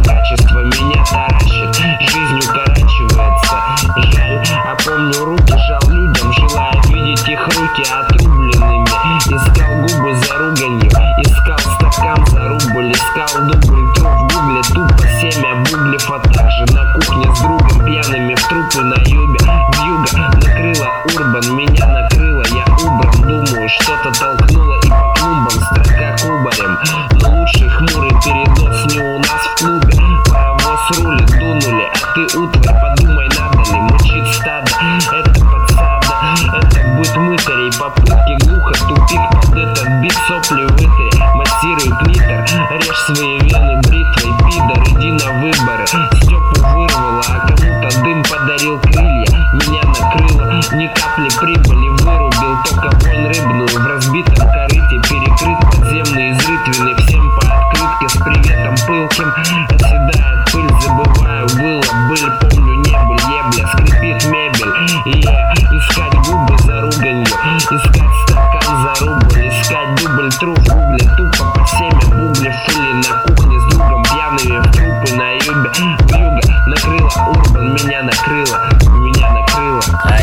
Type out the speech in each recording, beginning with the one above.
качество меня таращит, жизнь укорачивается. Жаль, а помню, руки жал людям, желая видеть их руки отрубленными. Искал губы за руганью, искал стакан за рубль, искал дубль труп в гугле, тупо семя буглев, а также на кухне с другом пьяными в трупы на юбе. Вьюга накрыла урбан, меня накрыло, я убран, думаю, что-то толкнуло и по клумбам строка кубарем. Но лучший хмурый передоз не у нас в клубе. Паровоз рулит, дунули, а ты утварь, подумай, надо ли мучить стадо. Это подсада, это быт мытарей, попытки глухо, тупик под этот бит, сопли вытри, массируй клитор, режь свои вены бритвой, пидор, иди на выборы. Степу вырвало, а кому-то дым подарил крылья. Меня накрыло, ни капли прибыли, вырубил только вонь рыбную. В разбитом корыте перекрыт подземный изрытвенный, всем по открытке с приветом пылким. Оседает пыль, забываю, было, быль, помню, не быль, ебля, скрипит мебель. Искать губы за руганью, искать стакан за рубль, искать дубль труп в гугле, тупо по семя буглев фыли на кухне с другом пьяными в трупы на юбе. Вьюга накрыла урбан, меня накрыло, меня накрыло.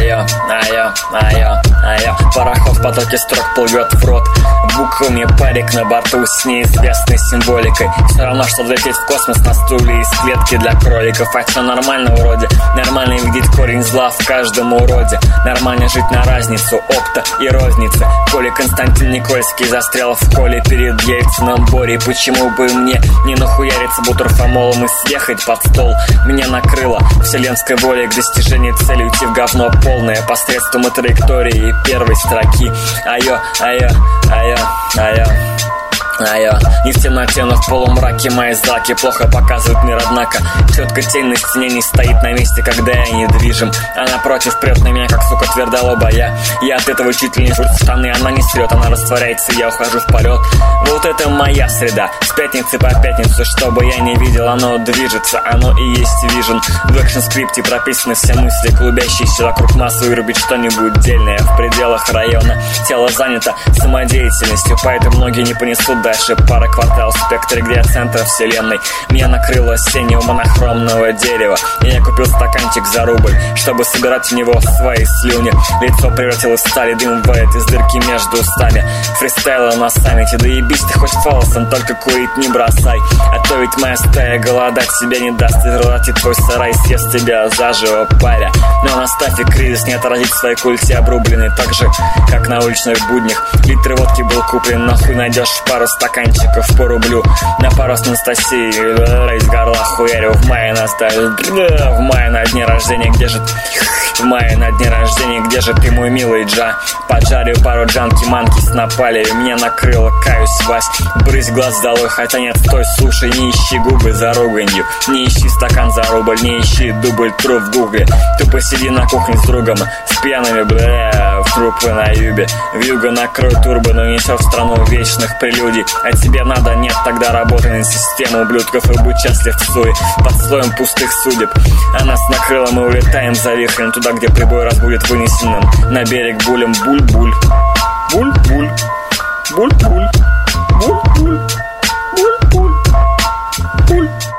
Айо, пароход в потоке строк плывет в рот. Буквами парик на борту с неизвестной символикой. Все равно, что взлететь в космос на стуле из клетки для кроликов. А все нормально вроде. Нормально видеть корень зла в каждом уроде. Нормально жить на разницу опта и розницы. Коли Константин Никольский застрял в коле перед Ельцином Борей, почему бы мне не нахуяриться бутерфамолом и съехать под стол? Меня накрыло вселенской волей к достижению цели, уйти в говно полное посредством траектории первой строки. Не в темноте, но в полумраке мои зраки плохо показывают мир, однако четко тень на стене не стоит на месте, когда я недвижим. А напротив прет на меня, как сука твердолоба. Я от этого чуть ли не жрут в штаны, она не срет, она растворяется, я ухожу в полет. Вот это моя среда, с пятницы по пятницу, что бы я не видел, оно движется, оно и есть вижен. В экшн-скрипте прописаны все мысли, клубящиеся вокруг массы, вырубить что-нибудь дельное в пределах района. Тело занято самодеятельностью, поэтому многие не понесут дальше пара кварталов в спектре, где центр вселенной. Меня накрыло сенью монохромного дерева, и я купил стаканчик за рубль, чтобы собирать в него свои слюни. Лицо превратилось в сталь, дым валит из дырки между устами. Фристайлил на саммите, да ебись ты хоть фалосом, только курить не бросай. А то ведь моя стая голодать себя не даст, и превратит твой сарай, съест тебя заживо, паря. Но на стафе кризис не отразит в своей культе обрубленный, так же, как на уличных буднях. Литры водки был куплен, нахуй найдешь пару стаканчиков по рублю. На пару с Анастасией из горла хуярил. В мае в мае на дне рождения, где же... В мае на дне рождения, где же ты, мой милый Джа? Поджарю пару джанки-манки с напали, меня накрыло, каюсь, Вась. Брысь глаз долой, хотя нет, стой, слушай, не ищи губы за руганью, не ищи стакан за рубль, не ищи дубль труп в гугле. Ты посиди на кухне с другом, с пьяными, в трупы на юбе. Вьюга накроет урбан, унесет в страну вечных прелюдий. А тебе надо, нет, тогда работай на систему ублюдков и будь счастлив в суе, под слоем пустых судеб. А нас накрыло, мы улетаем за вихрем туда, где прибой раз будет вынесенным на берег булем. Буль-буль, буль-буль, буль-буль, буль-буль, буль-буль, буль.